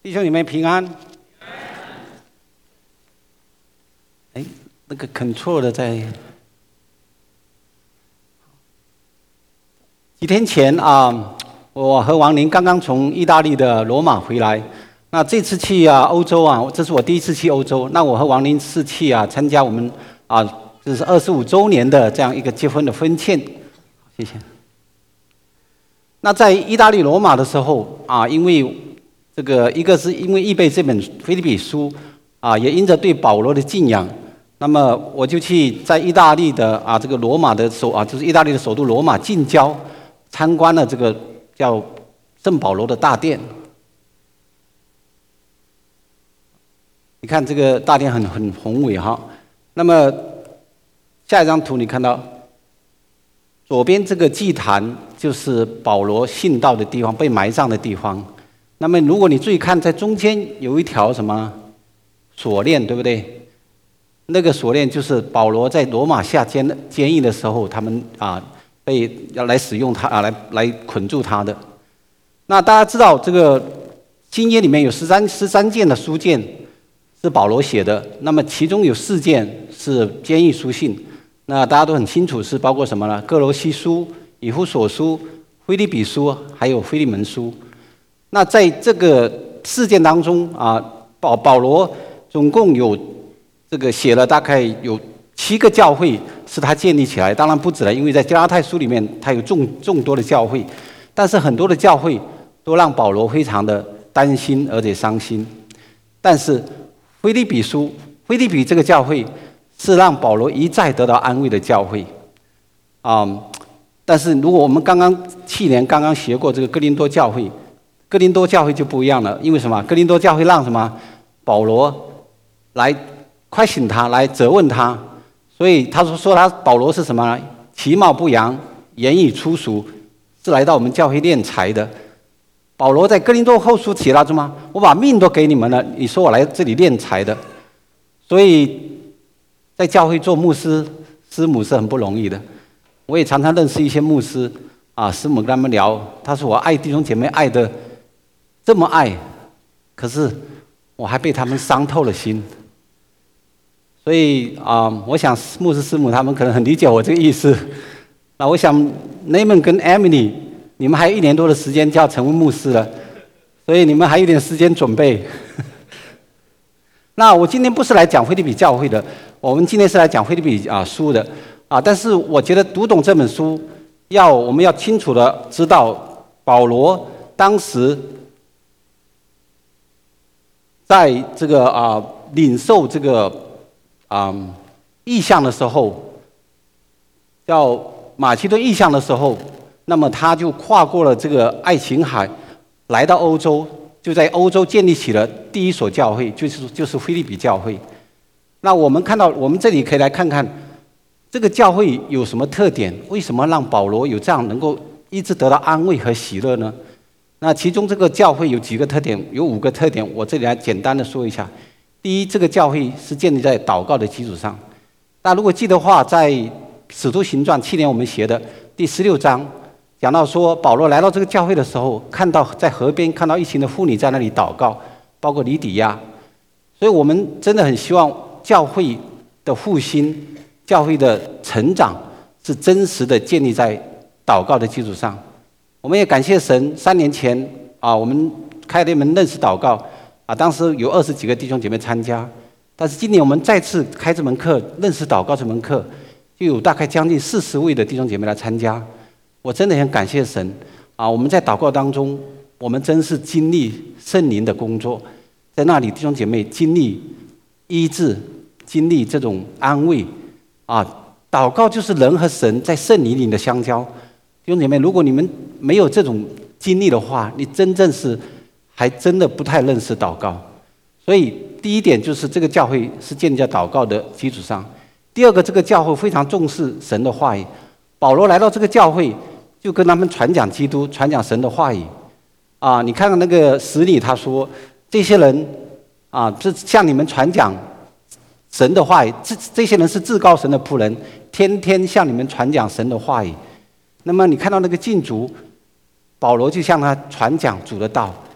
弟兄姊妹平安。那个 control 的在几天前我和王林刚刚从意大利的罗马回来。那这次去欧洲这是我第一次去欧洲。那我和王林是去参加我们这是25周年的这样一个结婚的婚庆。谢谢。那在意大利罗马的时候因为这个一个是因为预备这本腓立比书也因着对保罗的敬仰，那么我就去在意大利的这个罗马的就是意大利的首都罗马近郊参观了这个叫圣保罗的大殿。你看这个大殿很宏伟哈。那么下一张图你看到左边这个祭坛就是保罗信道的地方，被埋葬的地方。那么如果你注意看，在中间有一条什么锁链，对不对？那个锁链就是保罗在罗马下监狱的时候，他们被要来使用它来捆住他的。那大家知道这个新约里面有13件的书卷是保罗写的，那么其中有4件是监狱书信。那大家都很清楚是包括什么呢？哥罗西书、以弗所书、腓立比书，还有腓利门书。那在这个4件当中保罗总共有这个写了大概有7个教会是他建立起来，当然不止了，因为在加拉太书里面他有众多的教会，但是很多的教会都让保罗非常的担心而且伤心。但是腓立比这个教会是让保罗一再得到安慰的教会但是如果我们去年刚刚学过这个哥林多教会就不一样了。因为什么？哥林多教会让什么？保罗来快醒他，来责问他。所以他说保罗是什么呢？其貌不扬，言语粗俗，是来到我们教会敛财的。保罗在哥林多后书写了什么？我把命都给你们了，你说我来这里敛财的。所以在教会做牧师师母是很不容易的。我也常常认识一些牧师师母跟他们聊，他说我爱弟兄姐妹爱的这么爱，可是我还被他们伤透了心。所以我想牧师师母他们可能很理解我这个意思。那我想 Naaman 跟 Emily 你们还有1年多的时间就要成为牧师了，所以你们还有点时间准备。那我今天不是来讲腓立比教会的，我们今天是来讲腓立比书的但是我觉得读懂这本书我们要清楚的知道保罗当时在这个领受这个异象的时候，叫马其顿异象的时候，那么他就跨过了这个爱琴海来到欧洲，就在欧洲建立起了第一所教会，就是腓立比教会。那我们看到我们这里可以来看看这个教会有什么特点，为什么让保罗有这样能够一直得到安慰和喜乐呢？那其中这个教会有几个特点，有5个特点，我这里来简单的说一下。第一，这个教会是建立在祷告的基础上。大家如果记得的话，在使徒行传去年我们学的第16章讲到说，保罗来到这个教会的时候，看到在河边看到一群的妇女在那里祷告，包括李底亚。所以我们真的很希望教会的复兴，教会的成长是真实的建立在祷告的基础上。我们也感谢神，3年前我们开了一门认识祷告当时有20几个弟兄姐妹参加，但是今年我们再次开这门课，认识祷告这门课，就有大概将近40位的弟兄姐妹来参加。我真的很感谢神我们在祷告当中，我们真是经历圣灵的工作，在那里弟兄姐妹经历医治，经历这种安慰祷告就是人和神在圣灵里的相交。弟兄姐妹，如果你们没有这种经历的话，你真正是还真的不太认识祷告。所以第一点就是这个教会是建立在祷告的基础上。第二个，这个教会非常重视神的话语。保罗来到这个教会，就跟他们传讲基督，传讲神的话语你看看那个使女，他说这些人这向你们传讲神的话语，这些人是至高神的仆人，天天向你们传讲神的话语。那么你看到那个禁足，保罗就向他传讲主的道，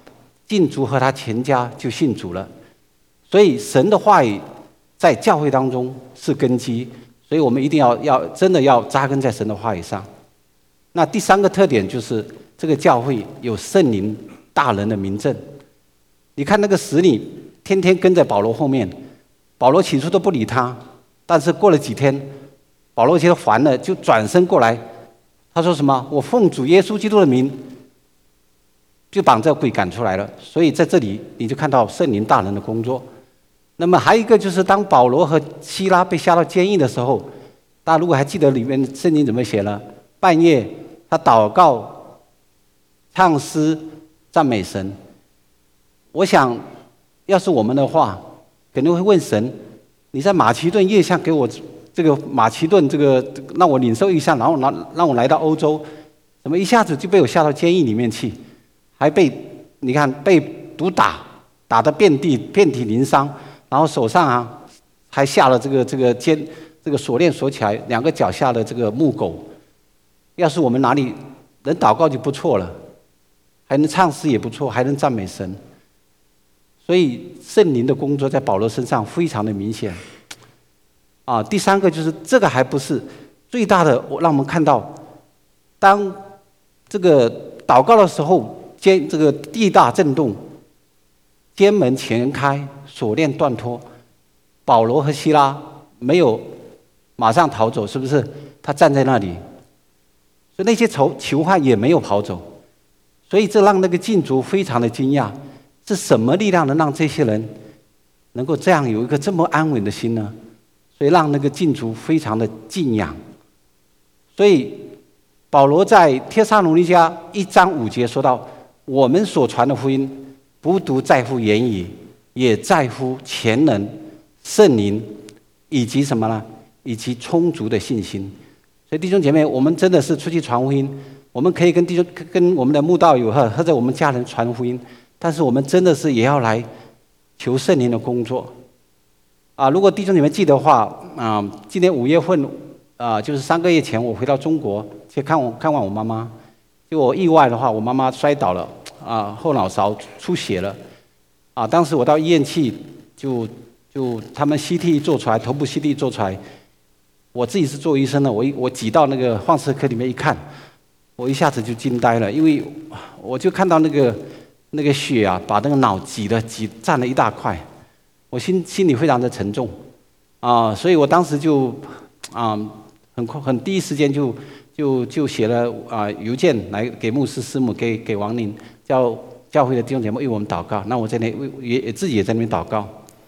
禁足和他全家就信主了。所以神的话语在教会当中是根基，所以我们一定要真的要扎根在神的话语上。那第三个特点就是这个教会有圣灵大人的明证。你看那个使女天天跟在保罗后面，保罗起初都不理他，但是过了几天，保罗觉得烦了，就转身过来，他说什么？我奉主耶稣基督的名，就把这鬼赶出来了。所以在这里你就看到圣灵大人的工作。那么还有一个就是当保罗和希拉被下到监狱的时候，大家如果还记得里面圣经怎么写呢？半夜他祷告、唱诗、赞美神。我想要是我们的话，肯定会问神，你在马其顿异象给我这个马其顿这个让我领受异象，然后让我来到欧洲，怎么一下子就被我下到监狱里面去，还被你看被毒打得遍体鳞伤，然后手上还下了这个锁链锁起来，两个脚下的这个木狗。要是我们哪里能祷告就不错了，还能唱诗也不错，还能赞美神。所以圣灵的工作在保罗身上非常的明显。第三个就是这个还不是最大的，让我们看到，当这个祷告的时候，这个地大震动，监门全开，锁链断脱，保罗和希拉没有马上逃走，是不是？他站在那里，所以那些囚犯也没有跑走，所以这让那个禁足非常的惊讶，是什么力量能让这些人能够这样有一个这么安稳的心呢？所以让那个禁足非常的敬仰。所以保罗在帖撒罗尼迦1章5节说到，我们所传的福音不独在乎言语，也在乎全能、圣灵以及什么呢？以及充足的信心。所以弟兄姐妹，我们真的是出去传福音，我们可以跟我们的慕道友或者我们家人传福音，但是我们真的是也要来求圣灵的工作。如果弟兄你们记得的话，今年5月份，就是3个月前，我回到中国去看望我妈妈。结果意外的话，我妈妈摔倒了，后脑勺出血了。当时我到医院去，就他们 CT 做出来，头部 CT 做出来。我自己是做医生的，我挤到那个放射科里面一看，我一下子就惊呆了，因为我就看到那个血把那个脑挤占了一大块。我心里非常的沉重，所以我当时就很第一时间就写了邮件来给牧师师母，给王宁教会的弟兄姐妹为我们祷告。那我在那自己也在那边祷告。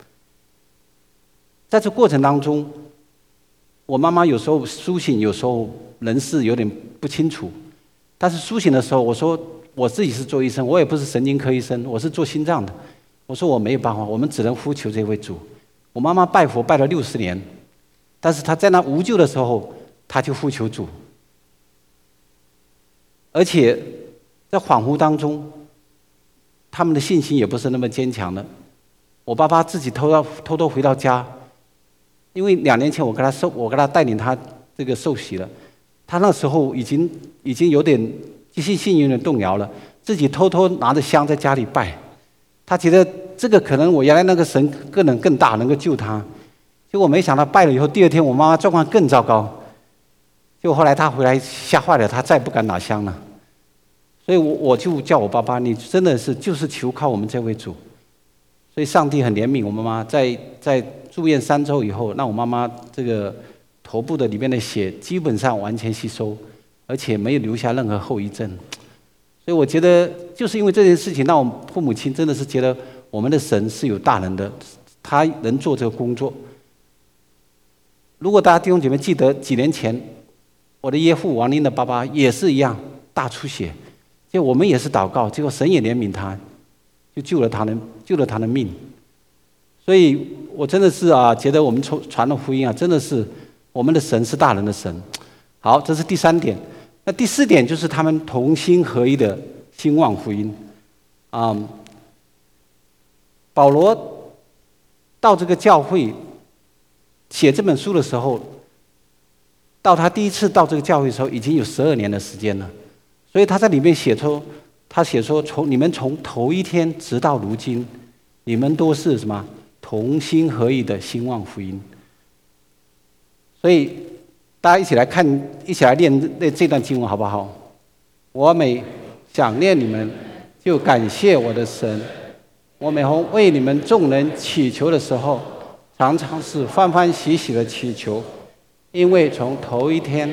在这过程当中，我妈妈有时候苏醒，有时候人事有点不清楚，但是苏醒的时候，我说我自己是做医生，我也不是神经科医生，我是做心脏的。我说我没有办法，我们只能呼求这位主。我妈妈拜佛拜了60年，但是她在那无救的时候，她就呼求主。而且在恍惚当中，他们的信心也不是那么坚强的。我爸爸自己偷偷回到家，因为2年前我跟他带领他这个受洗了，他那时候已经有点信心有点动摇了，自己偷偷拿着香在家里拜。他觉得这个可能我原来那个神更大，能够救他。结果没想到拜了以后，第2天我妈妈状况更糟糕。结果后来他回来吓坏了，他再不敢拿香了。所以我就叫我爸爸，你真的是就是求靠我们这位主。所以上帝很怜悯我妈妈，在住院3周以后，让我妈妈这个头部的里面的血基本上完全吸收，而且没有留下任何后遗症。所以我觉得，就是因为这件事情，让我们父母亲真的是觉得我们的神是有大能的，他能做这个工作。如果大家弟兄姐妹记得几年前，我的岳父王林的爸爸也是一样大出血，结果我们也是祷告，结果神也怜悯他，就救了他的命。所以我真的是觉得我们传的福音真的是我们的神是大能的神。好，这是第3点。那第4点就是他们同心合一的兴旺福音。保罗到这个教会写这本书的时候，到他第一次到这个教会的时候，已经有12年的时间了。所以他在里面写出他写说你们从头一天直到如今，你们都是什么同心合意的兴旺福音。所以大家一起来看，一起来念这段经文好不好？我每想念你们，就感谢我的神。我每逢为你们众人祈求的时候，常常是欢欢喜喜的祈求，因为从头一天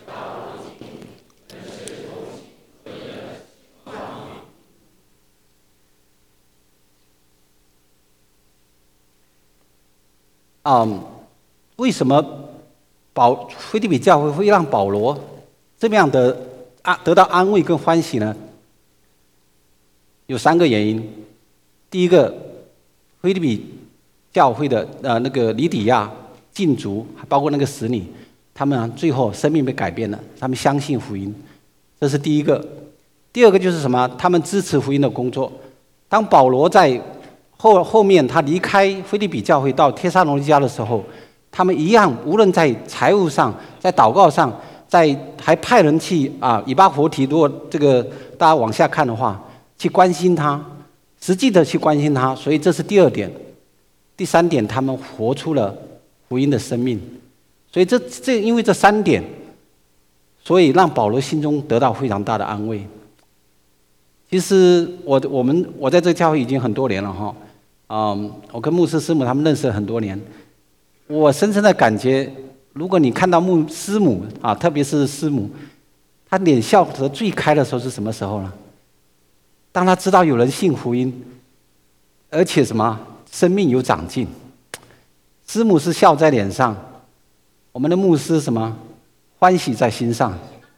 为什么腓立比教会会让保罗这么样的得到安慰跟欢喜呢？有3个原因。第一个，腓立比教会的那个李底亚禁足，包括那个使女，他们最后生命被改变了，他们相信福音，这是第一个。第二个就是什么？他们支持福音的工作。当保罗在后面他离开腓立比教会到帖撒罗尼迦的时候，他们一样，无论在财务上，在祷告上，还派人去以巴弗提，如果这个大家往下看的话，去关心他，实际的去关心他。所以这是第2点。第3点，他们活出了福音的生命。所以因为这3点，所以让保罗心中得到非常大的安慰。其实我在这个教会已经很多年了哈，我跟牧师师母他们认识了很多年。我深深的感觉，如果你看到师母特别是师母，她脸笑得最开的时候是什么时候呢？当她知道有人信福音，而且什么生命有长进，师母是笑在脸上，我们的牧师什么欢喜在心上。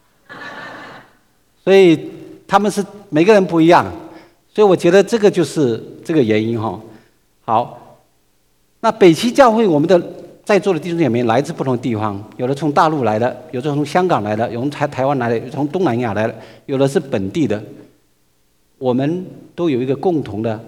所以他们是每个人不一样，所以我觉得这个就是这个原因哈。好，那北区教会我们的在座的弟兄姐妹来自不同的地方，有的从大陆来的，有的从香港来的，有从台湾来的，有从东南亚来的，有的是本地的。我们都有一个共同的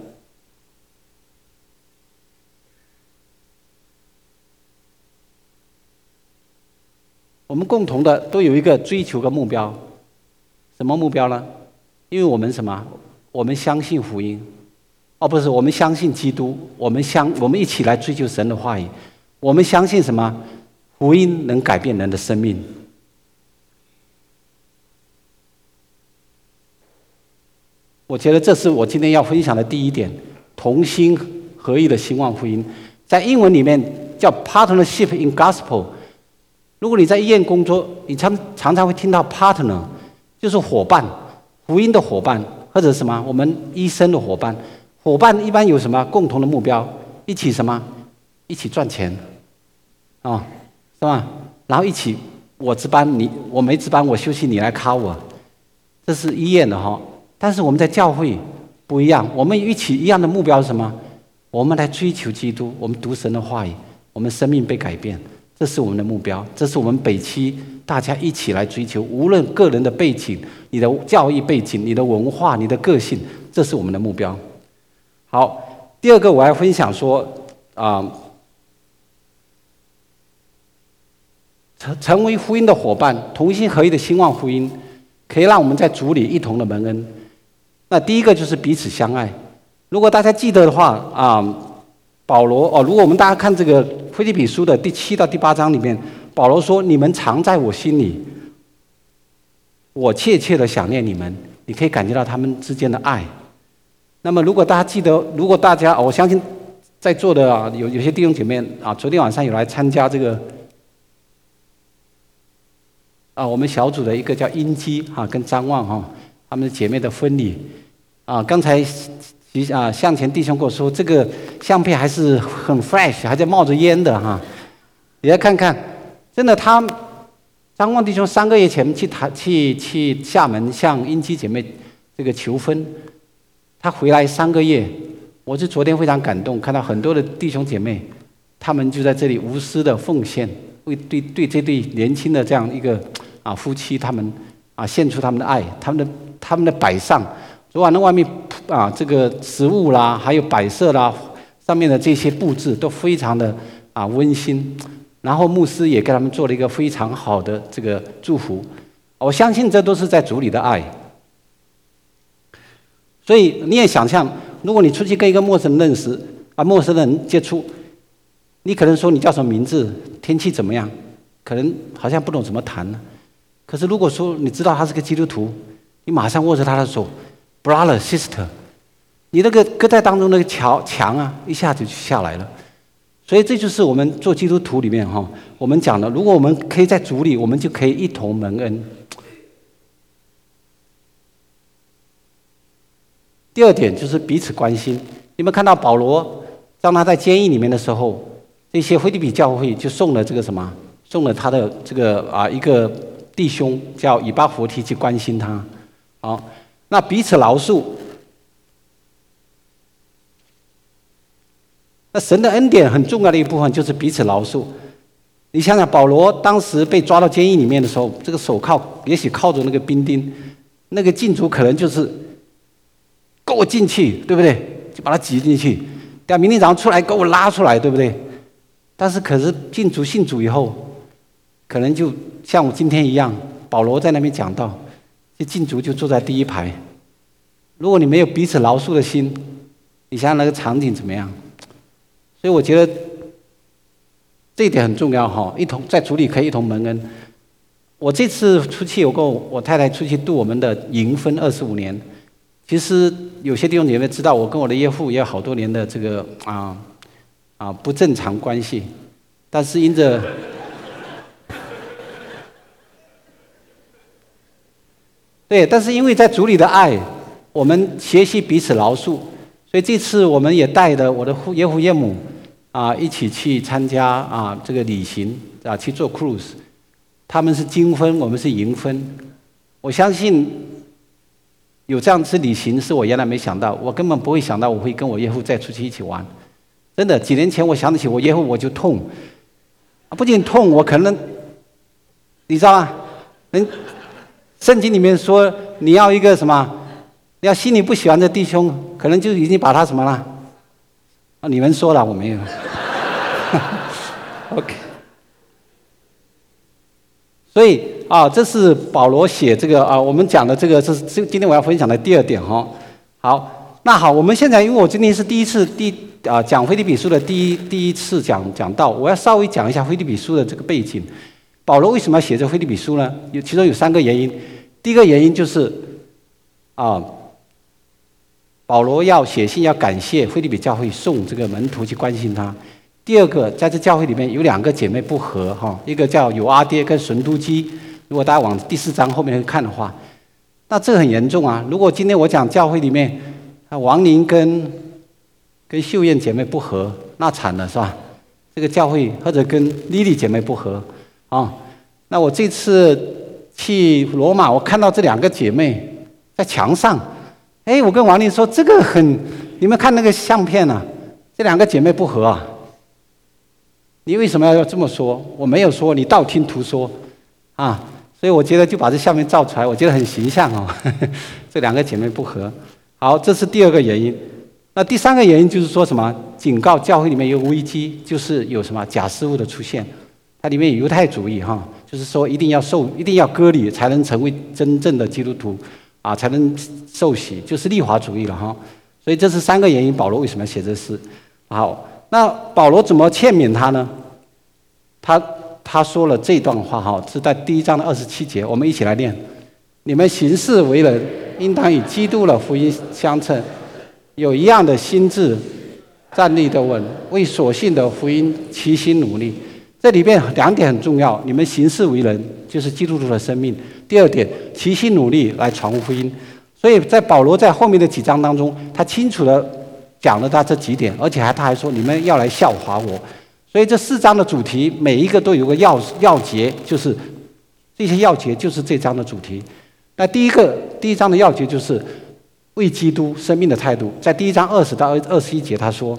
都有一个追求的目标。什么目标呢？因为我们什么？我们相信福音，不是，我们相信基督，我们一起来追求神的话语。我们相信什么？福音能改变人的生命。我觉得这是我今天要分享的第1点，同心合意的兴旺福音。在英文里面叫 partnership in gospel。如果你在医院工作，你常常会听到 partner， 就是伙伴，福音的伙伴，或者什么我们医生的伙伴。伙伴一般有什么共同的目标？一起什么？一起赚钱，是吧？然后一起，我值班，我没值班，我休息，你来cover我。这是医院的哈。但是我们在教会不一样，我们一样的目标是什么？我们来追求基督，我们读神的话语，我们生命被改变，这是我们的目标，这是我们北区大家一起来追求。无论个人的背景、你的教育背景、你的文化、你的个性，这是我们的目标。好，第2个我要分享说成为福音的伙伴，同心合意的兴旺福音，可以让我们在主里一同的蒙恩。那第1个就是彼此相爱。如果大家记得的话保罗如果我们大家看这个腓立比书的第7到第8章里面，保罗说：“你们常在我心里，我切切的想念你们。”你可以感觉到他们之间的爱。那么，如果大家记得，我相信在座的有些弟兄姐妹昨天晚上有来参加这个我们小组的一个叫英基跟张望他们的姐妹的婚礼刚才向前弟兄跟我说，这个相片还是很 fresh， 还在冒着烟的你来看看，真的，张望弟兄3个月前去厦门向英基姐妹这个求婚，他回来3个月，我是昨天非常感动，看到很多的弟兄姐妹，他们就在这里无私的奉献，对这对年轻的这样一个夫妻，他们献出他们的爱，他们的摆上。昨晚的外面这个食物啦，还有摆设啦，上面的这些布置都非常的温馨。然后牧师也给他们做了一个非常好的这个祝福。我相信这都是在主里的爱。 所以你也想象，如果你出去跟一个陌生人认识陌生人接触，你可能说你叫什么名字，天气怎么样，可能好像不懂怎么谈呢。可是如果说你知道他是个基督徒，你马上握着他的手 ，brother sister， 你那个隔在当中那个墙啊，一下子就下来了。所以这就是我们做基督徒里面我们讲的，如果我们可以在主里，我们就可以一同蒙恩。第二点就是彼此关心。你们看到保罗当他在监狱里面的时候，这些腓立比教会就送了这个什么？送了他的这个一个弟兄叫以巴弗提去关心他。好，那彼此饶恕。那神的恩典很重要的一部分就是彼此饶恕。你想想，保罗当时被抓到监狱里面的时候，这个手也许靠着那个兵丁，那个禁足可能就是给我进去，对不对？就把他挤进去，等明天早上出来给我拉出来，对不对？但是可是信主以后，可能就像我今天一样，保罗在那边讲到，就禁足就坐在第一排。如果你没有彼此饶恕的心，你想想那个场景怎么样？所以我觉得这一点很重要一同在主里可以一同蒙恩。我这次出去，我跟我太太出去度我们的营分25年。其实有些弟兄姐妹知道，我跟我的岳父也有好多年的这个不正常关系，但是因着对，但是因为在主里的爱，我们学习彼此饶恕，所以这次我们也带着我的岳父岳母一起去参加这个旅行去做 cruise。他们是金分，我们是银分。我相信有这样次旅行是我原来没想到，我根本不会想到我会跟我岳父再出去一起玩。真的，几年前我想得起我岳父我就痛，不仅痛，我可能你知道吗？圣经里面说你要一个什么？你要心里不喜欢的弟兄，可能就已经把他什么了？你们说了，我没有。OK。所以这是保罗写这个我们讲的这个，这是今天我要分享的第二点好，那好，我们现在因为我今天是第一次讲腓立比书的第一次讲到，我要稍微讲一下腓立比书的这个背景。保罗为什么要写这腓立比书呢？其中有3个原因。第一个原因就是保罗要写信要感谢腓立比教会送这个门徒去关心他。第二个，在这教会里面有2个姐妹不和一个叫有阿爹跟神都基。如果大家往第4章后面看的话，那这很严重啊！如果今天我讲教会里面王宁跟秀燕姐妹不和，那惨了是吧？这个教会或者跟莉莉姐妹不和那我这次去罗马，我看到这2个姐妹在墙上，我跟王宁说这个你们看那个相片这2个姐妹不和你为什么要这么说？我没有说，你道听途说所以我觉得就把这相片照出来，我觉得很形象这2个姐妹不和。好，这是第2个原因。那第3个原因就是说什么？警告教会里面有危机，就是有什么假师傅的出现。它里面有犹太主义就是说一定要割礼才能成为真正的基督徒才能受洗，就是律法主义了所以这是3个原因，保罗为什么要写这诗？好，那保罗怎么劝勉他呢？他说了这段话是在第1章的27节，我们一起来念：你们行事为人，应当与基督的福音相称，有一样的心志，站立得稳，为所信的福音齐心努力。这里面2点很重要，你们行事为人就是基督徒的生命。第2点，齐心努力来传福音。所以在保罗在后面的几章当中，他清楚的讲了他这几点，而且他还说你们要来效法我。所以这4章的主题每一个都有个要节，就是这些要节就是这章的主题。那第1章的要节就是为基督生命的态度。在第1章20到21节他说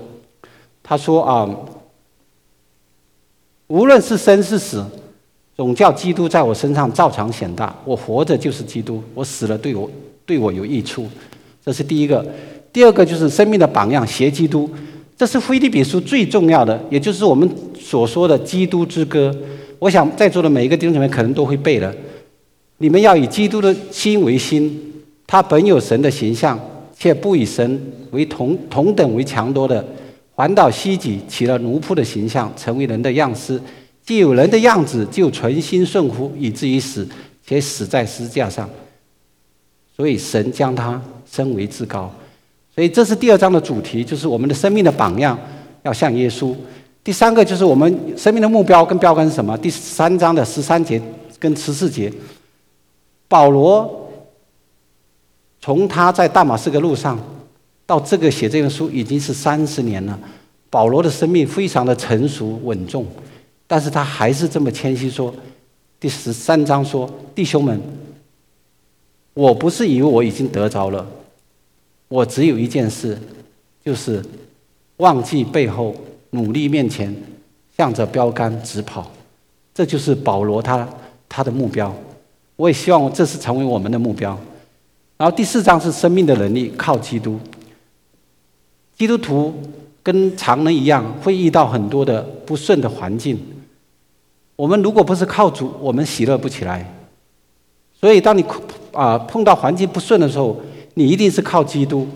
无论是生是死，总叫基督在我身上照常显大。我活着就是基督，我死了对我有益处。这是第1个。第2个就是生命的榜样，学基督。这是腓立比书最重要的，也就是我们所说的基督之歌。我想在座的每一个弟兄姐妹可能都会背了。你们要以基督的心为心，他本有神的形象， 却不以神为同等为强夺的，环岛西己，起了奴仆的形象，成为人的样式。既有人的样子，就存心顺服，以至于死，且死在十字架上。所以神将他升为至高。所以这是第2章的主题，就是我们的生命的榜样要像耶稣。第3个就是我们生命的目标跟标杆是什么？第3章的13节跟14节，保罗从他在大马士革路上到这个写这本书已经是30年了。保罗的生命非常的成熟稳重，但是他还是这么谦虚说，第13章说：弟兄们，我不是以为我已经得着了，我只有一件事，就是忘记背后，努力面前，向着标杆直跑。这就是保罗他的目标。我也希望这是成为我们的目标。然后第4章是生命的能力，靠基督。基督徒跟常人一样，会遇到很多的不顺的环境。我们如果不是靠主，我们喜乐不起来。所以当你碰到环境不顺的时候，你一定是靠基督，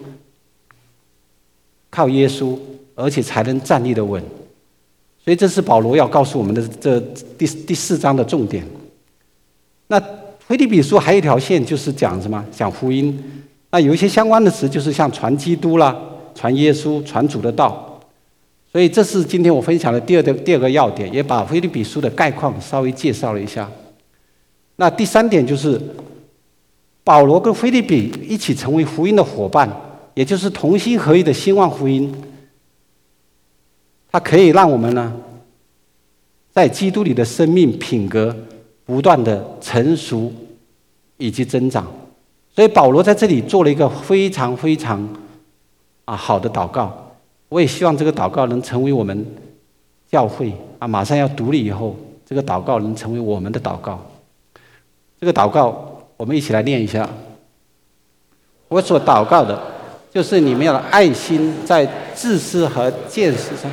靠耶稣，而且才能站立得稳。所以这是保罗要告诉我们的这第4章的重点。那腓立比书还有一条线，就是讲什么？讲福音。那有一些相关的词，就是像传基督啦、传耶稣、传主的道。所以这是今天我分享的第二个要点，也把腓立比书的概况稍微介绍了一下。那第3点就是保罗跟腓立比一起成为福音的伙伴，也就是同心合意的兴旺福音。它可以让我们呢，在基督里的生命品格不断的成熟以及增长。所以保罗在这里做了一个非常非常好的祷告。我也希望这个祷告能成为我们教会马上要独立以后，这个祷告能成为我们的祷告。这个祷告我们一起来念一下。我所祷告的就是你们要的爱心在自私和见识上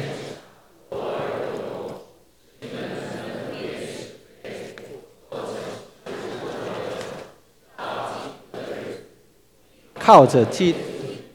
靠着基督。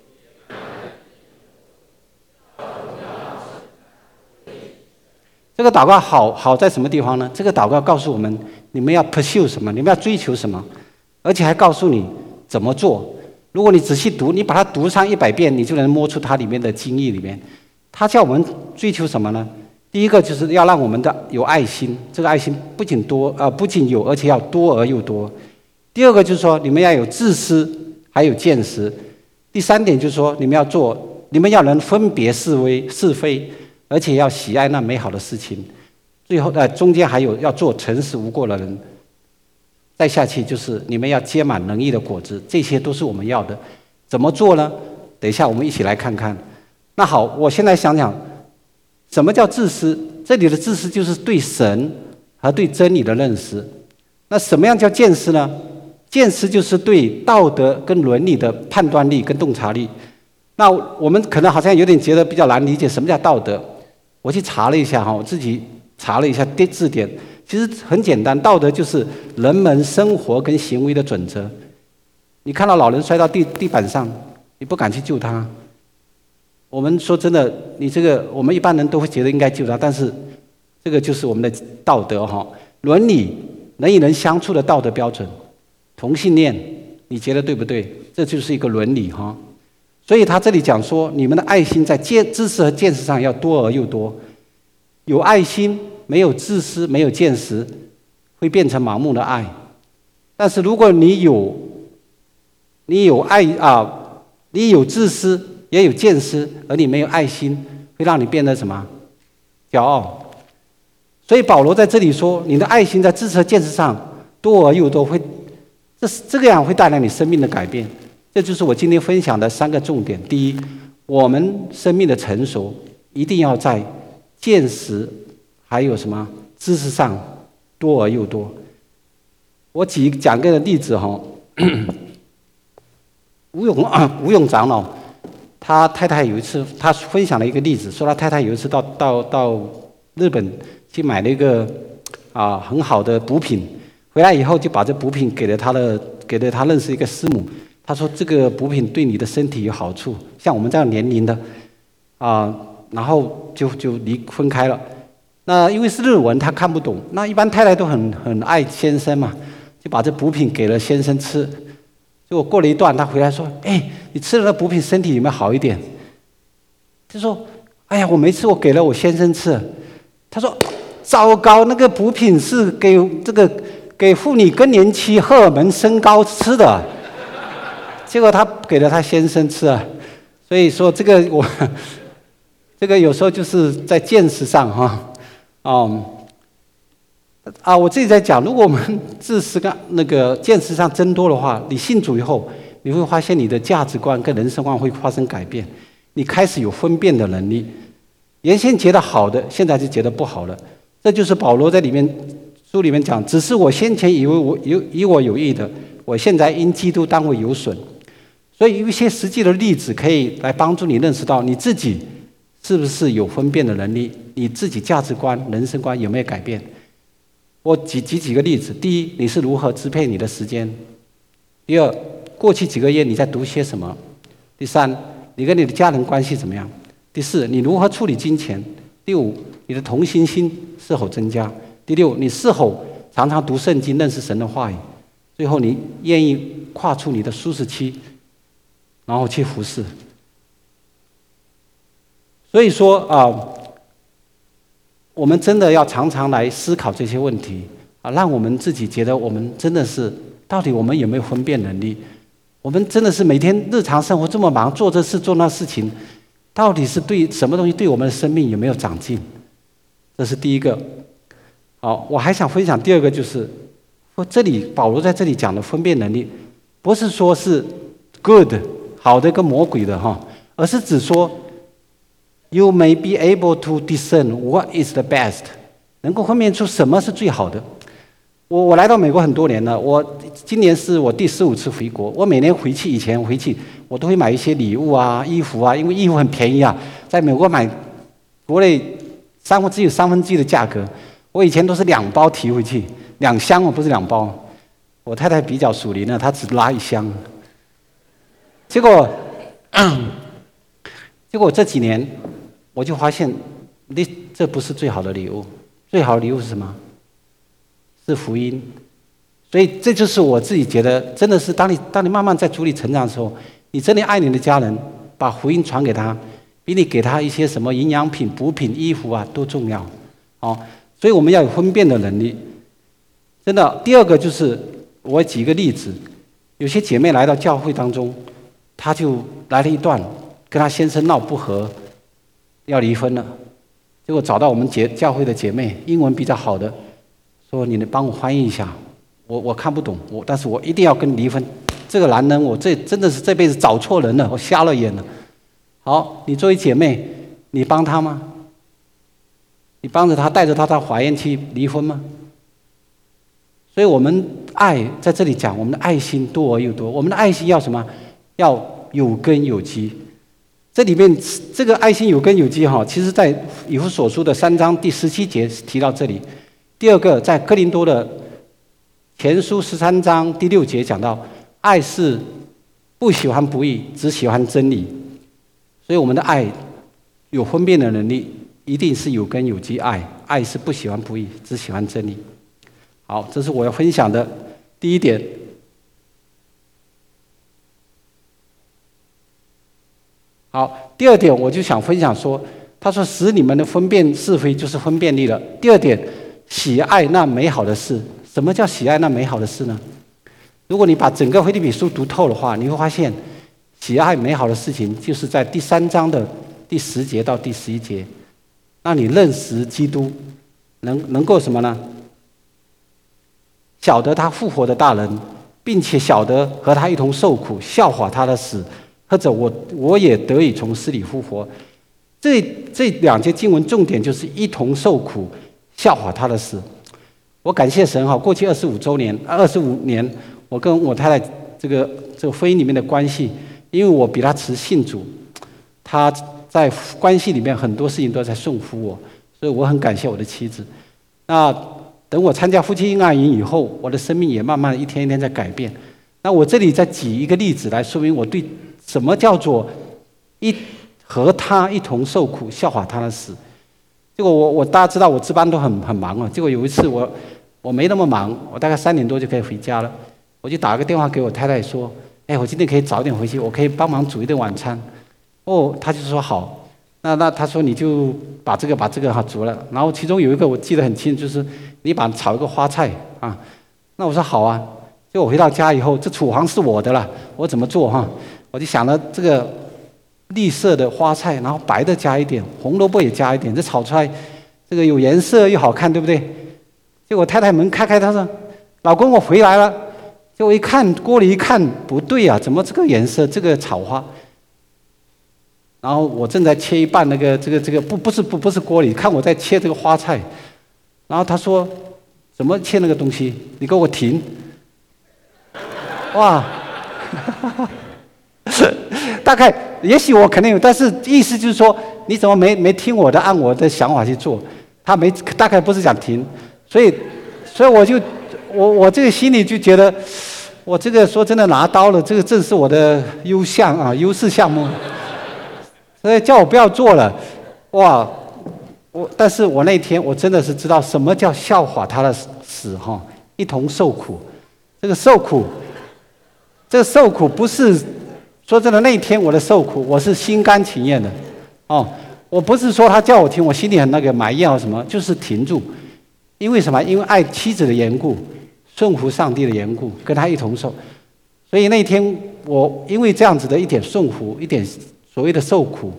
这个祷告好在什么地方呢？这个祷告告诉我们，你们要 pursue 什么，你们要追求什么，而且还告诉你怎么做。如果你仔细读，你把它读上100遍，你就能摸出它里面的精义里面。他叫我们追求什么呢？第一个就是要让我们的有爱心，这个爱心不仅有，而且要多而又多。第二个就是说，你们要有自私，还有见识。第3点就是说，你们要能分别是非，而且要喜爱那美好的事情。最后中间还有要做诚实无过的人。再下去就是你们要结满能力的果子，这些都是我们要的。怎么做呢？等一下我们一起来看看。那好，我现在想想什么叫自私。这里的自私就是对神和对真理的认识。那什么样叫见识呢？见识就是对道德跟伦理的判断力跟洞察力。那我们可能好像有点觉得比较难理解什么叫道德。我去查了一下我自己查了一下字典，其实很简单，道德就是人们生活跟行为的准则。你看到老人摔到地板上，你不敢去救他。我们说真的，你这个我们一般人都会觉得应该救他，但是这个就是我们的道德伦理，人与人相处的道德标准。同性恋，你觉得对不对？这就是一个伦理所以他这里讲说，你们的爱心在知识和见识上要多而又多。有爱心没有自私没有见识，会变成盲目的爱。但是如果你有爱你有自私也有见识，而你没有爱心，会让你变得什么？骄傲。所以保罗在这里说，你的爱心在知识和见识上多而又多，这个样会带来你生命的改变。这就是我今天分享的3个重点。第一，我们生命的成熟一定要在见识还有什么知识上多而又多。我讲个例子吴勇长老，他太太有一次，他分享了一个例子，说他太太有一次到日本去买了一个很好的补品，回来以后就把这补品给了他认识一个师母， 他说这个补品对你的身体有好处，像我们这样年龄的然后就分开了。那因为是日文，他看不懂。那一般太太都很爱先生嘛，就把这补品给了先生吃。结果过了一段，他回来说：“哎，你吃了那补品，身体有没有好一点？”就说：“哎呀，我没吃，我给了我先生吃。”他说：“糟糕，那个补品是给妇女更年期荷尔蒙升高吃的。”结果他给了他先生吃啊。所以说这个有时候就是在见识上我自己在讲，如果我们知识跟那个见识上增多的话，你信主以后，你会发现你的价值观跟人生观会发生改变，你开始有分辨的能力。原先觉得好的，现在就觉得不好了。这就是保罗在书里面讲，只是我先前以为我有益的，我现在因基督当为有损。所以有一些实际的例子可以来帮助你认识到你自己是不是有分辨的能力，你自己价值观、人生观有没有改变。我举几个例子。第一，你是如何支配你的时间；第二，过去几个月你在读些什么；第三，你跟你的家人关系怎么样；第四，你如何处理金钱；第五，你的同情心是否增加；第六，你是否常常读圣经，认识神的话语；最后，你愿意跨出你的舒适区，然后去服侍。所以说我们真的要常常来思考这些问题让我们自己觉得我们真的是，到底我们有没有分辨能力？我们真的是每天日常生活这么忙，做这事做那事情，到底是对什么东西对我们的生命有没有长进？这是第一个。好，我还想分享第二个，就是保罗在这里讲的分辨能力，不是说是 good 好的跟魔鬼的而是指说You may be able to discern what is the best， 能够分辨出什么是最好的。我来到美国很多年了，今年是我第15次回国。我每年以前回去，我都会买一些礼物衣服因为衣服很便宜在美国买，国内只有1/3的价格。我以前都是2包提回去，2箱不是2包。我太太比较属灵了，她只拉1箱。结果这几年我就发现，这不是最好的礼物。最好的礼物是什么？是福音。所以这就是我自己觉得，真的是当你慢慢在主里成长的时候，你真的爱你的家人，把福音传给他，比你给他一些什么营养品、补品、衣服都重要。所以我们要有分辨的能力。真的，第二个就是我举个例子，有些姐妹来到教会当中，她就来了一段跟她先生闹不和，要离婚了。结果找到我们教会的姐妹，英文比较好的，说你能帮我翻译一下，我看不懂，但是我一定要跟离婚。这个男人，我真的是这辈子找错人了，我瞎了眼了。好，你作为姐妹，你帮他吗？你帮着他，带着他到法院去离婚吗？所以我们爱在这里讲，我们的爱心多而又多。我们的爱心要什么？要有根有基。这里面这个爱心有根有基其实在以弗所书的3章第17节提到这里。第二个在哥林多的前书13章第6节讲到，爱是不喜欢不义，只喜欢真理。所以我们的爱有分辨的能力，一定是有根有基。爱是不喜欢不义，只喜欢真理。好，这是我要分享的第一点。好，第二点我就想分享说，他说使你们的分辨是非就是分辨力了。第二点，喜爱那美好的事。什么叫喜爱那美好的事呢？如果你把整个腓立比书读透的话，你会发现喜爱美好的事情就是在第3章的第10节到第11节，让你认识基督，能够什么呢？晓得他复活的大能，并且晓得和他一同受苦，效法他的死，或者我也得以从死里复活。这2节经文重点就是一同受苦，效法他的死。我感谢神过去25年，我跟我太太这个婚姻里面的关系，因为我比她迟信主，她在关系里面很多事情都在顺服我，所以我很感谢我的妻子。那等我参加夫妻恩爱营以后，我的生命也慢慢一天一天在改变。 那我这里再举一个例子来说明我对什么叫做和他一同受苦，效法他的死。结果我大家知道我值班都很忙啊。结果有一次我没那么忙，我大概3点多就可以回家了。我就打个电话给我太太说：“哎，我今天可以早点回去，我可以帮忙煮一顿晚餐。”哦，她就说好。那她说你就把这个煮了。然后其中有一个我记得很清，就是你把炒一个花菜啊。那我说好啊。结果我回到家以后，这厨房是我的了，我怎么做哈？我就想了这个绿色的花菜，然后白的加一点，红萝卜也加一点，这炒出来这个有颜色又好看，对不对？结果太太门开，她说：“老公，我回来了。”结果一看锅里一看，不对啊，怎么这个颜色？这个炒花。然后我正在切一半，不是锅里，看我在切这个花菜。然后她说：“怎么切那个东西？你给我停！”哇，大概也许我肯定有，但是意思就是说，你怎么没听我的，按我的想法去做？他没，大概不是讲停，所以我这个心里就觉得，我这个说真的拿刀了，这个正是我的优势项目，所以叫我不要做了，哇，但是我那天我真的是知道什么叫效法他的死哈，一同受苦，这个受苦不是说真的，那一天我的受苦，我是心甘情愿的，哦，我不是说他叫我停，我心里很那个埋怨什么，就是停住，因为什么？因为爱妻子的缘故，顺服上帝的缘故，跟他一同受，所以那天我因为这样子的一点顺服，一点所谓的受苦，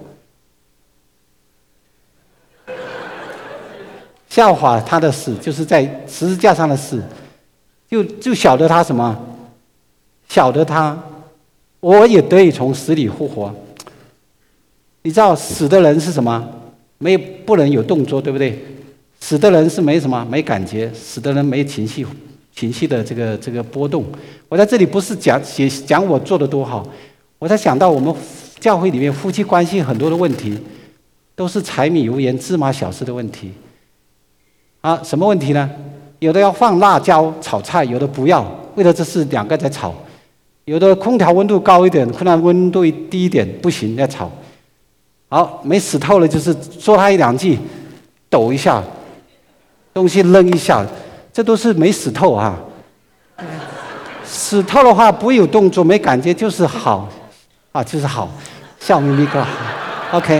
效法他的死，就是在十字架上的死，就晓得他什么？晓得他，我也得以从死里复活。你知道死的人是什么？不能有动作，对不对？死的人是没什么，没感觉，死的人没情绪的这个波动。我在这里不是讲我做的多好，我在想到我们教会里面夫妻关系很多的问题，都是柴米油盐芝麻小事的问题。啊，什么问题呢？有的要放辣椒炒菜，有的不要，为了这事2个在吵。有的空调温度高一点，空调温度低一点不行，要吵。好，没死透了，就是说他1-2句，抖一下，东西扔一下，这都是没死透啊。死透的话，不会有动作，没感觉，就是好，就是好，笑眯眯个好 ，OK。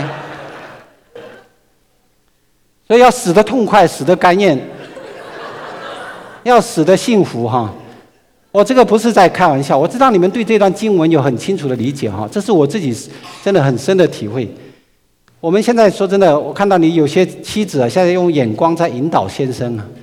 所以要死得痛快，死得甘愿，要死得幸福哈。我这个不是在开玩笑，我知道你们对这段经文有很清楚的理解哈，这是我自己真的很深的体会。我们现在说真的，我看到你有些妻子现在用眼光在引导先生啊，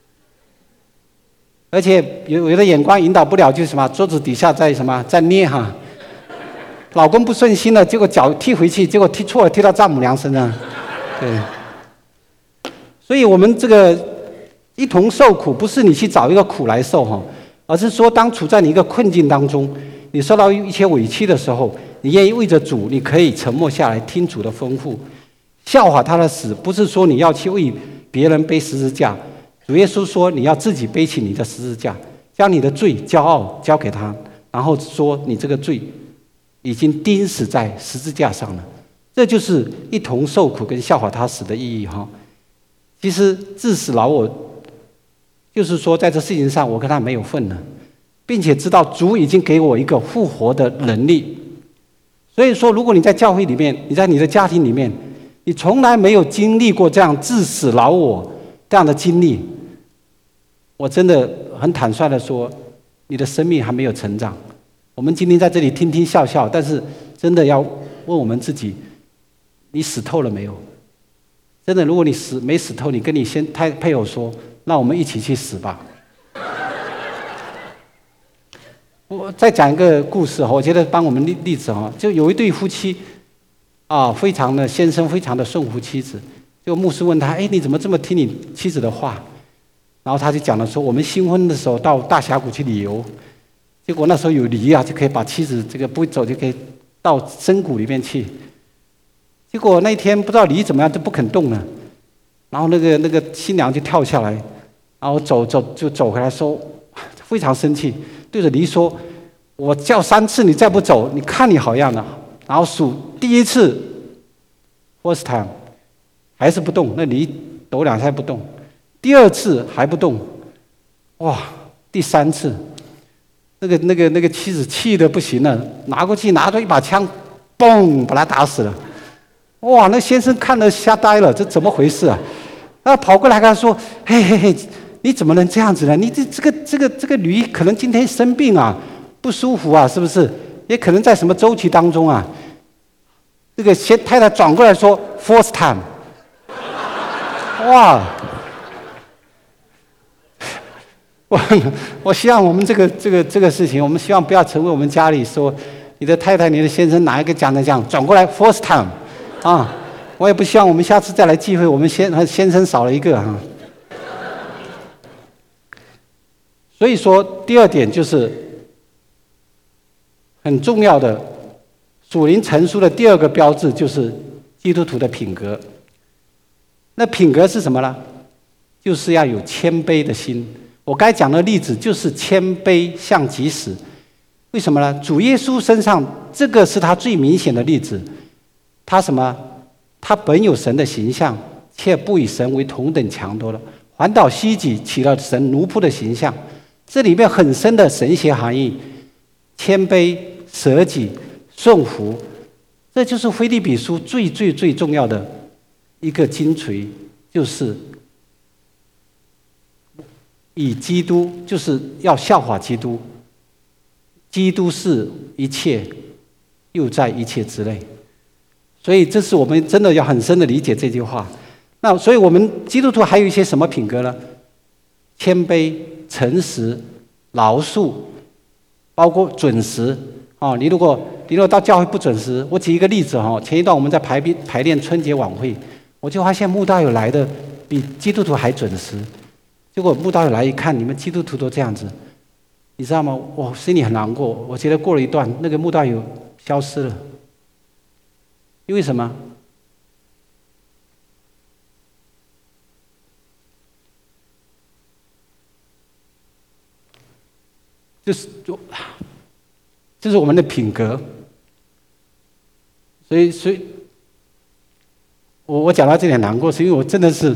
而且有的眼光引导不了，就是什么桌子底下在捏哈，老公不顺心了，结果脚踢回去，结果踢错了，踢到丈母娘身上，对。所以我们这个一同受苦，不是你去找一个苦来受哈。而是说，当处在你一个困境当中，你受到一些委屈的时候，你愿意为着主，你可以沉默下来，听主的吩咐，效法他的死。不是说你要去为别人背十字架，主耶稣说你要自己背起你的十字架，将你的罪、骄傲交给他，然后说你这个罪已经钉死在十字架上了。这就是一同受苦跟效法他死的意义哈。其实致死老我。就是说，在这事情上，我跟他没有份了，并且知道主已经给我一个复活的能力。所以说，如果你在教会里面，你在你的家庭里面，你从来没有经历过这样致死老我这样的经历，我真的很坦率的说，你的生命还没有成长。我们今天在这里听听笑笑，但是真的要问我们自己：你死透了没有？真的，如果你没死透，你跟你配偶说。那我们一起去死吧！我再讲一个故事哈，我觉得帮我们例子哈，就有一对夫妻，非常的先生非常的顺服妻子，就牧师问他，哎，你怎么这么听你妻子的话？然后他就讲了说，我们新婚的时候到大峡谷去旅游，结果那时候有驴啊，就可以把妻子这个不走就可以到深谷里面去，结果那天不知道驴怎么样就不肯动了。然后那个新娘就跳下来，然后走回来说，非常生气，对着驴说：“ 我叫3次你再不走，你看你好样的。然后数第一次 first time 还是不动，那驴抖2下不动。第2次还不动，哇！第3次，那个妻子气得不行了，拿过去拿着一把枪，嘣，把他打死了。哇！那先生看了吓呆了，这怎么回事啊？他跑过来跟他说：“嘿嘿嘿，你怎么能这样子呢？你这个驴可能今天生病啊，不舒服啊，是不是？也可能在什么周期当中啊。”这个太太转过来说 ：“First time。”哇！我希望我们这个事情，我们希望不要成为我们家里说你的太太、你的先生哪一个讲的讲转过来 first time， 啊，我也不希望我们下次再来聚会，我们先生少了一个啊。所以说，第2点就是很重要的属灵成熟的第2个标志，就是基督徒的品格。那品格是什么呢？就是要有谦卑的心。我刚才讲的例子就是谦卑像己死。为什么呢？主耶稣身上这个是他最明显的例子。他什么？他本有神的形象，却不以神为同等强夺了，环岛西己，起了神奴仆的形象。这里面很深的神学含义：谦卑、舍己、顺服。这就是腓立比书最重要的一个精髓，就是以基督，就是要效法基督。基督是一切，又在一切之内。所以这是我们真的要很深的理解这句话。那所以我们基督徒还有一些什么品格呢？谦卑、诚实、饶恕，包括准时。你如果到教会不准时，我举一个例子前一段我们在排练春节晚会，我就发现慕道友来的比基督徒还准时。结果慕道友来一看，你们基督徒都这样子，你知道吗？我心里很难过。我觉得过了一段，那个慕道友消失了，因为什么？就是我们的品格。所以我讲到这点难过，是因为我真的是。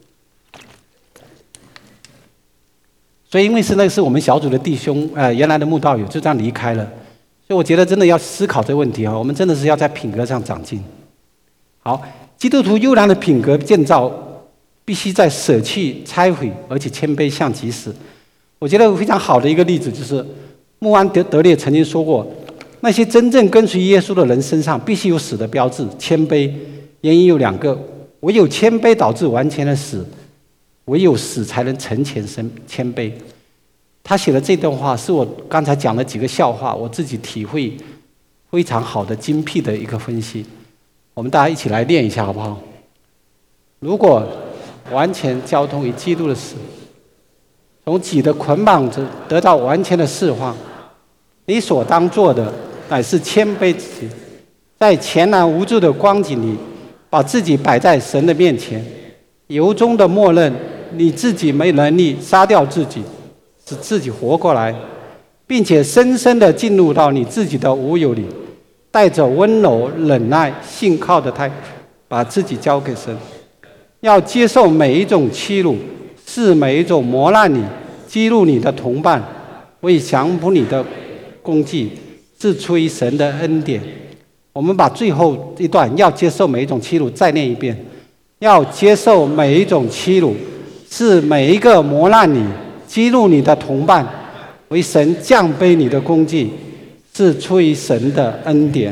所以，因为那个是我们小组的弟兄，原来的慕道友就这样离开了，所以我觉得真的要思考这个问题我们真的是要在品格上长进。好，基督徒优良的品格建造，必须在舍弃、拆毁，而且谦卑像己死。我觉得非常好的一个例子就是穆安德烈曾经说过，那些真正跟随耶稣的人身上必须有死的标志，谦卑。原因有2个：唯有谦卑导致完全的死。唯有死才能成全谦卑。他写的这段话是我刚才讲的几个笑话，我自己体会非常好的精辟的一个分析。我们大家一起来练一下好不好？如果完全交通与基督的死，从己的捆绑中得到完全的释放，你所当做的乃是谦卑自己，在全然无助的光景里，把自己摆在神的面前，由衷的默认你自己没能力杀掉自己，使自己活过来，并且深深地进入到你自己的无有里，带着温柔、忍耐、信靠的态度，把自己交给神。要接受每一种欺辱，是每一种磨难你、激怒你的同伴，为降服你的功绩，是出于神的恩典。我们把最后一段要接受每一种欺辱再念一遍。要接受每一种欺辱，是每一个磨难你、激怒你的同伴，为神降卑你的功绩，是出于神的恩典。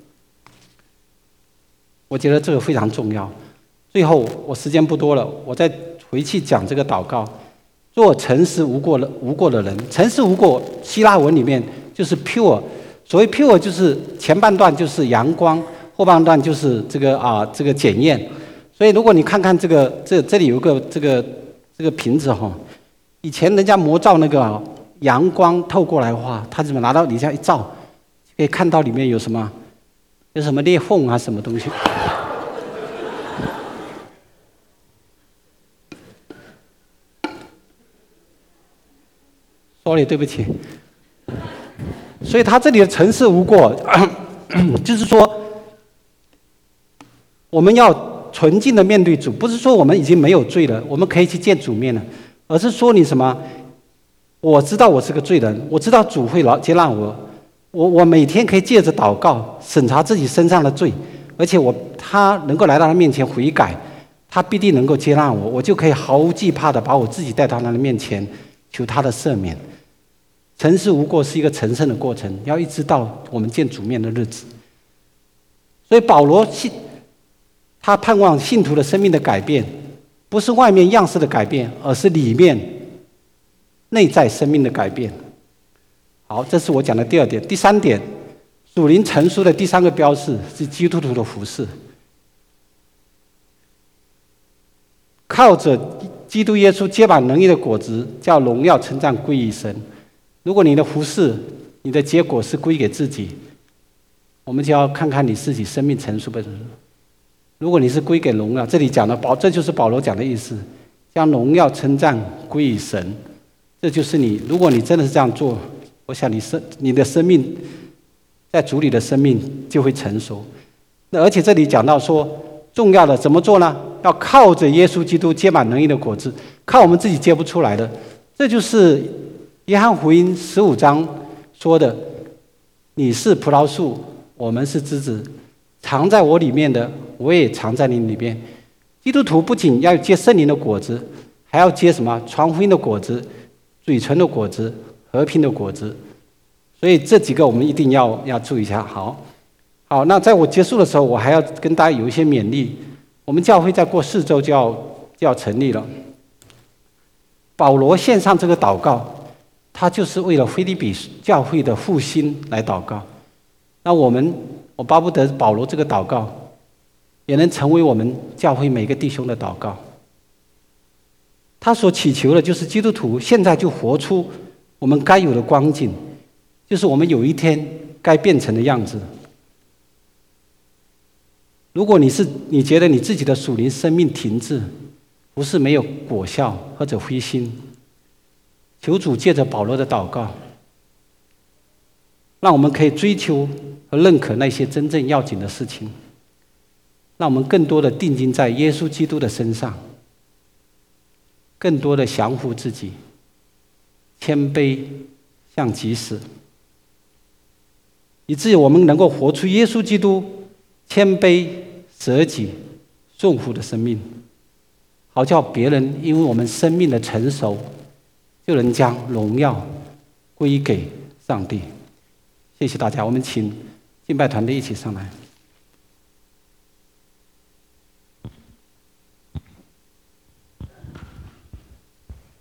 我觉得这个非常重要。最后，我时间不多了，我再回去讲这个祷告。做诚实无过的人，诚实无过，希腊文里面就是 pure。所谓 pure 就是前半段就是阳光，后半段就是这个检验。所以，如果你看看这里有个这个瓶子以前人家模造那个阳光透过来的话，他怎么拿到底下一照，可以看到里面有什么裂缝啊，什么东西。Sorry， 对不起。 所以他这里的诚实无过，就是说我们要纯净的面对主，不是说我们已经没有罪了，我们可以去见主面了，而是说你什么？我知道我是个罪人，我知道主会接纳我，我每天可以借着祷告审查自己身上的罪，而且他能够来到他面前悔改，他必定能够接纳我，我就可以毫无惧怕的把我自己带到他的面前，求他的赦免。诚实无过是一个成圣的过程，要一直到我们见主面的日子。所以保罗他盼望信徒的生命的改变，不是外面样式的改变，而是里面内在生命的改变。好，这是我讲的第二点。第三点，属灵成熟的第三个标志是基督徒的服事，靠着基督耶稣结满能力的果子，叫荣耀称赞归于神。如果你的服事，你的结果是归给自己，我们就要看看你自己生命成熟不成熟。如果你是归给荣耀，这里讲的这就是保罗讲的意思，将荣耀称赞归于神。这就是你，如果你真的是这样做，我想你的生命在主里的生命就会成熟。那而且这里讲到说，重要的怎么做呢？要靠着耶稣基督结满能力的果子，靠我们自己结不出来的。这就是约翰福音15章说的：“你是葡萄树，我们是枝子，藏在我里面的，我也藏在你里面。”基督徒不仅要结圣灵的果子，还要结什么？传福音的果子、嘴唇的果子、和平的果子。所以这几个我们一定要注意一下。好，那在我结束的时候，我还要跟大家有一些勉励。我们教会再过4周就要成立了。保罗献上这个祷告，他就是为了腓立比教会的复兴来祷告。那我巴不得保罗这个祷告也能成为我们教会每个弟兄的祷告。他所祈求的就是基督徒现在就活出我们该有的光景，就是我们有一天该变成的样子。如果你觉得你自己的属灵生命停滞，不是没有果效或者灰心，求主借着保罗的祷告，让我们可以追求和认可那些真正要紧的事情，让我们更多的定睛在耶稣基督的身上，更多的降服自己，谦卑像己死，以至于我们能够活出耶稣基督谦卑舍己顺服的生命，好叫别人因为我们生命的成熟，就能将荣耀归给上帝。谢谢大家，我们请敬拜团队一起上来。